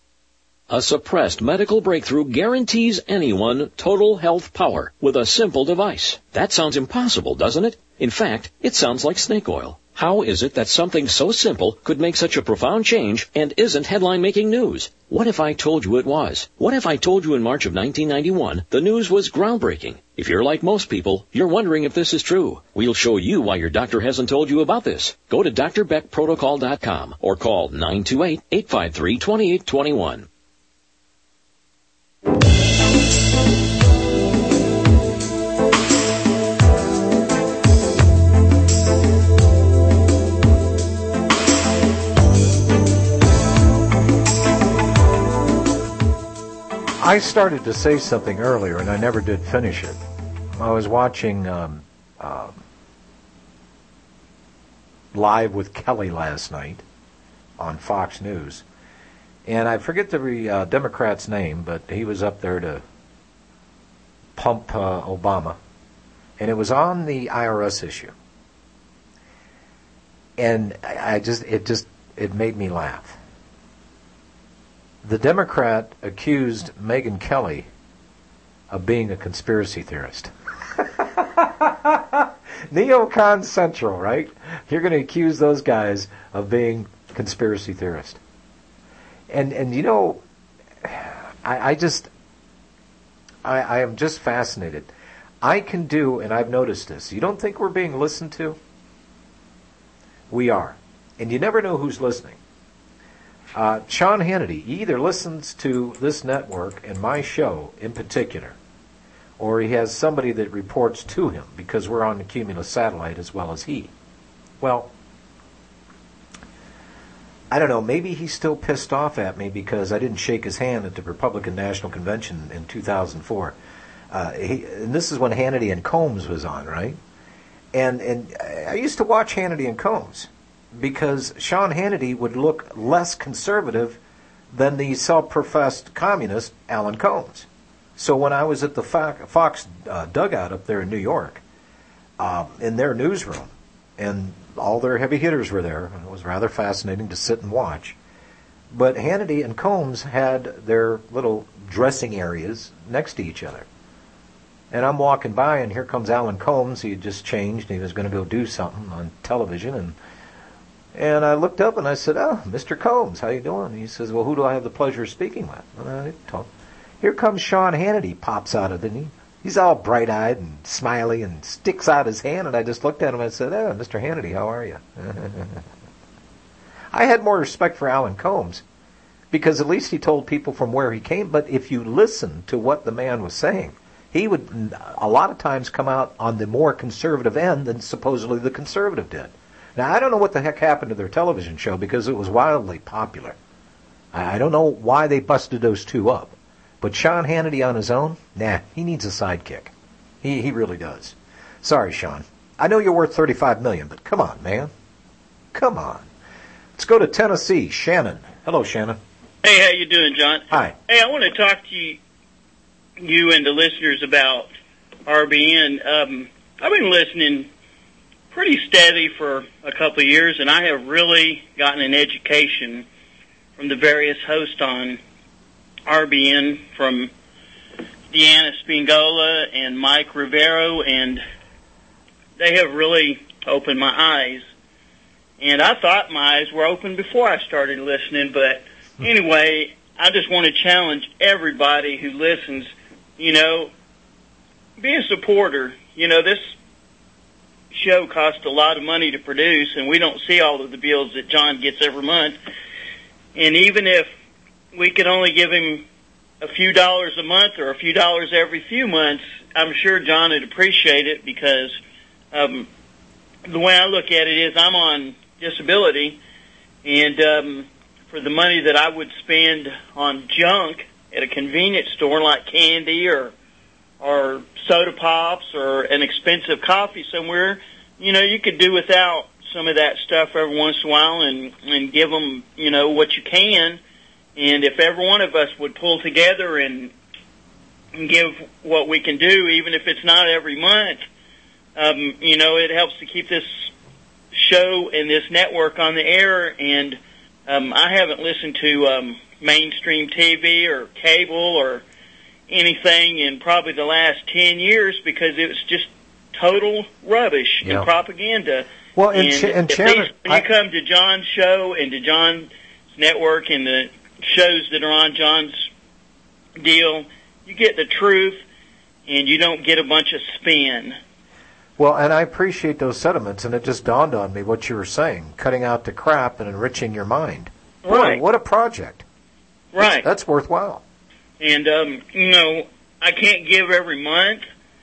A suppressed medical breakthrough guarantees anyone total health power with a simple device. That sounds impossible, doesn't it? In fact, it sounds like snake oil. How is it that something so simple could make such a profound change and isn't headline-making news? What if I told you it was? What if I told you in March of nineteen ninety-one the news was groundbreaking? If you're like most people, you're wondering if this is true. We'll show you why your doctor hasn't told you about this. Go to D R Beck Protocol dot com or call nine two eight, eight five three, two eight two one. I started to say something earlier, and I never did finish it. I was watching um, uh, Live with Kelly last night on Fox News, and I forget the uh, Democrat's name, but he was up there to pump uh, Obama, and it was on the I R S issue, and I, I just it just it made me laugh. The Democrat accused Megyn Kelly of being a conspiracy theorist. Neocon Central, right? You're going to accuse those guys of being conspiracy theorists. And and you know, I, I just, I, I am just fascinated. I can do, and I've noticed this, you don't think we're being listened to? We are. And you never know who's listening. Uh, Sean Hannity either listens to this network and my show in particular, or he has somebody that reports to him because we're on the Cumulus satellite as well as he. Well, I don't know, maybe he's still pissed off at me because I didn't shake his hand at the Republican National Convention in two thousand four. Uh, he, and this is when Hannity and Combs was on, right? And, and I used to watch Hannity and Combs, because Sean Hannity would look less conservative than the self-professed communist Alan Combs. So when I was at the Fox uh, dugout up there in New York, uh, in their newsroom, and all their heavy hitters were there, and it was rather fascinating to sit and watch, But Hannity and Combs had their little dressing areas next to each other. And I'm walking by, and here comes Alan Combs. He had just changed, and he was going to go do something on television. And and I looked up, and I said, "Oh, Mister Combs, how you doing?" And he says, "Well, who do I have the pleasure of speaking with?" And I told him, here comes Sean Hannity, pops out of it. And he, he's all bright-eyed and smiley and sticks out his hand. And I just looked at him and I said, "Oh, Mister Hannity, how are you?" I had more respect for Alan Combs because at least he told people from where he came. But if you listen to what the man was saying, he would a lot of times come out on the more conservative end than supposedly the conservative did. Now, I don't know what the heck happened to their television show because it was wildly popular. I don't know why they busted those two up. But Sean Hannity on his own, nah, he needs a sidekick. He he really does. Sorry, Sean. I know you're worth thirty-five million dollars, but come on, man. Come on. Let's go to Tennessee. Shannon. Hello, Shannon. Hey, how you doing, John? Hi. Hey, I want to talk to you, you and the listeners about R B N. Um, I've been listening pretty steady for a couple of years, and I have really gotten an education from the various hosts on R B N, from Deanna Spingola and Mike Rivero, and they have really opened my eyes. And I thought my eyes were open before I started listening, but anyway, I just want to challenge everybody who listens, you know, be a supporter. You know, this show costs a lot of money to produce, and we don't see all of the bills that John gets every month. And even if we could only give him a few dollars a month or a few dollars every few months, I'm sure John would appreciate it because um, the way I look at it is I'm on disability, and um, for the money that I would spend on junk at a convenience store like candy or or soda pops or an expensive coffee somewhere, you know, you could do without some of that stuff every once in a while and, and give them, you know, what you can. And if every one of us would pull together and, and give what we can do, even if it's not every month, um, you know, it helps to keep this show and this network on the air. And um, I haven't listened to um, mainstream T V or cable or anything in probably the last ten years because it was just total rubbish Yeah. and propaganda. Well, and, and, Ch- and if Chandler, these, when you come to John's show and to John's network and the shows that are on John's deal, you get the truth and you don't get a bunch of spin. Well, and I appreciate those sentiments, and it just dawned on me what you were saying, cutting out the crap and enriching your mind. Boy, Right. what a project. Right. That's worthwhile. And, um, you know, I can't give every month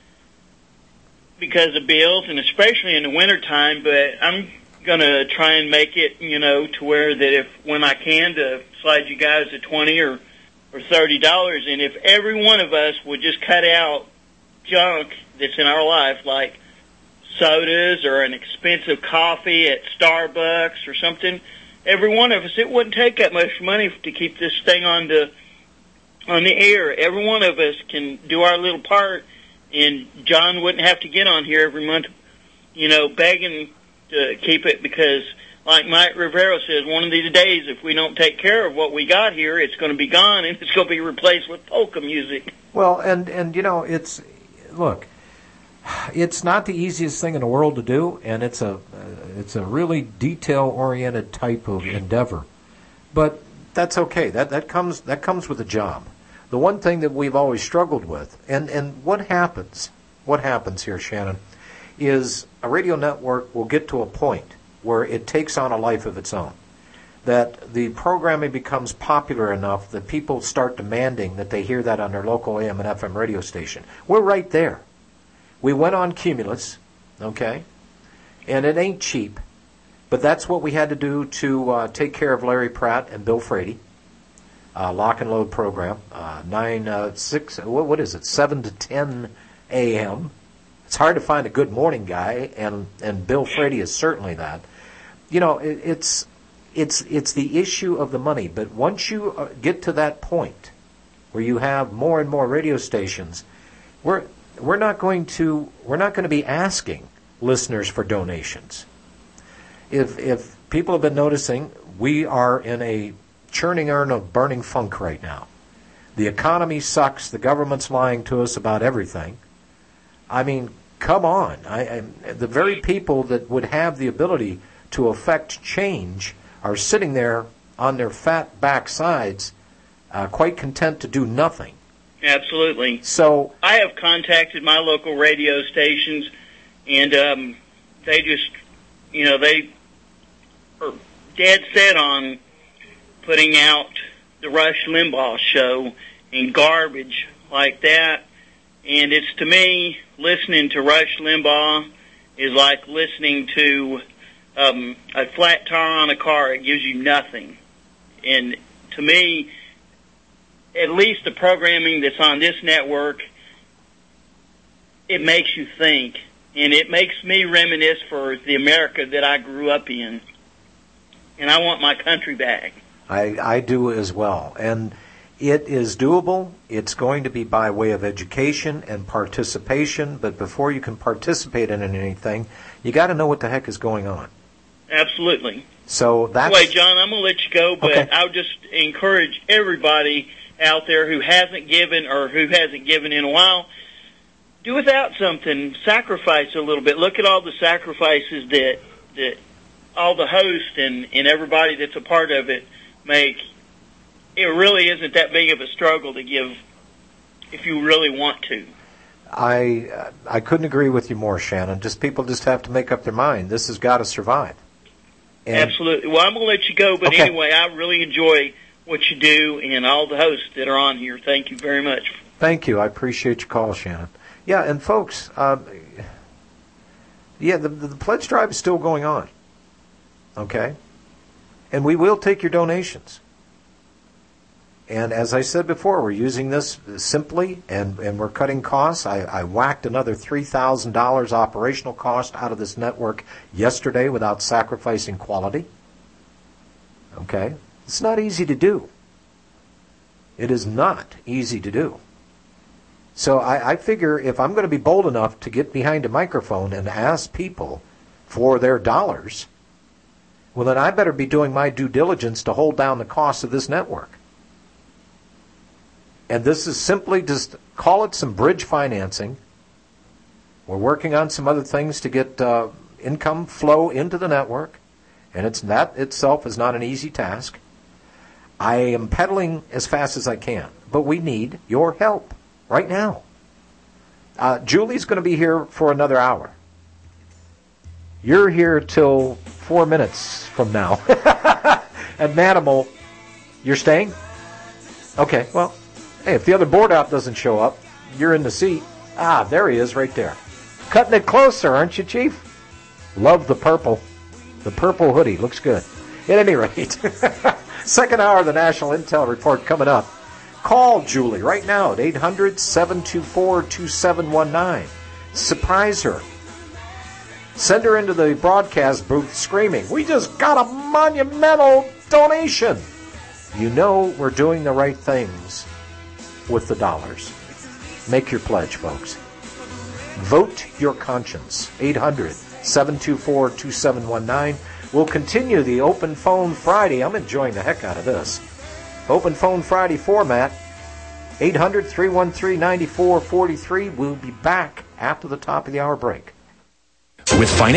because of bills, and especially in the wintertime, but I'm going to try and make it, you know, to where that if, when I can, to slide you guys a twenty or, or thirty dollars, and if every one of us would just cut out junk that's in our life, like sodas or an expensive coffee at Starbucks or something, every one of us, it wouldn't take that much money to keep this thing on the on the air. Every one of us can do our little part, and John wouldn't have to get on here every month, you know, begging to keep it because, like Mike Rivero says, one of these days, if we don't take care of what we got here, it's going to be gone, and it's going to be replaced with polka music. Well, and, and you know, it's, look, it's not the easiest thing in the world to do, and it's a, uh, it's a really detail-oriented type of endeavor. But that's okay. That, that comes, that comes with a job. The one thing that we've always struggled with, and, and what happens, what happens here, Shannon, is a radio network will get to a point where it takes on a life of its own. That the programming becomes popular enough that people start demanding that they hear that on their local A M and F M radio station. We're right there. We went on Cumulus, okay, and it ain't cheap, but that's what we had to do to uh, take care of Larry Pratt and Bill Frady. Uh, lock and load program, uh, nine, uh, six, what, what is it, seven to ten a m. It's hard to find a good morning guy, and, and Bill Frady is certainly that. You know, it, it's it's it's the issue of the money. But once you uh, get to that point where you have more and more radio stations, we're we're not going to we're not going to be asking listeners for donations. If if people have been noticing, we are in a churning urn of burning funk right now. The economy sucks. The government's lying to us about everything. I mean, come on. I, I, the very people that would have the ability to affect change are sitting there on their fat backsides, uh, quite content to do nothing. Absolutely. So I have contacted my local radio stations, and um, they just, you know, they are dead set on putting out the Rush Limbaugh show and garbage like that. And it's, to me, listening to Rush Limbaugh is like listening to um, a flat tire on a car. It gives you nothing. And to me, at least the programming that's on this network, it makes you think. And it makes me reminisce for the America that I grew up in. And I want my country back. I, I do as well. And it is doable. It's going to be by way of education and participation. But before you can participate in anything, you got to know what the heck is going on. Absolutely. So that's... Anyway, John, I'm going to let you go, but okay. I would just encourage everybody out there who hasn't given or who hasn't given in a while, do without something. Sacrifice a little bit. Look at all the sacrifices that that all the hosts and, and everybody that's a part of it make. It really isn't that big of a struggle to give if you really want to. I uh, I couldn't agree with you more, Shannon. Just people just have to make up their mind. This has got to survive. And absolutely. Well, I'm going to let you go, but okay. anyway, I really enjoy what you do and all the hosts that are on here. Thank you very much. Thank you. I appreciate your call, Shannon. Yeah, and folks, uh, yeah, the, the pledge drive is still going on. Okay? And we will take your donations. And as I said before, we're using this simply, and, and we're cutting costs. I, I whacked another three thousand dollars operational cost out of this network yesterday without sacrificing quality. Okay? It's not easy to do. It is not easy to do. So I, I figure if I'm going to be bold enough to get behind a microphone and ask people for their dollars, well, then I better be doing my due diligence to hold down the cost of this network. And this is simply just, call it some bridge financing. We're working on some other things to get uh, income flow into the network, and it's that itself is not an easy task. I am pedaling as fast as I can, but we need your help right now. Uh, Julie's going to be here for another hour. You're here till four minutes from now. And Manimal, you're staying? Okay, well, hey, if the other board out doesn't show up, you're in the seat. Ah, there he is right there. Cutting it closer, aren't you, Chief? Love the purple. The purple hoodie looks good. At any rate, second hour of the National Intel Report coming up. Call Julie right now at eight hundred, seven two four, two seven one nine. Surprise her. Send her into the broadcast booth screaming, "We just got a monumental donation." You know we're doing the right things with the dollars. Make your pledge, folks. Vote your conscience. eight hundred, seven two four, two seven one nine. We'll continue the Open Phone Friday. I'm enjoying the heck out of this. Open Phone Friday format. eight hundred, three one three, nine four four three. We'll be back after the top of the hour break. With financial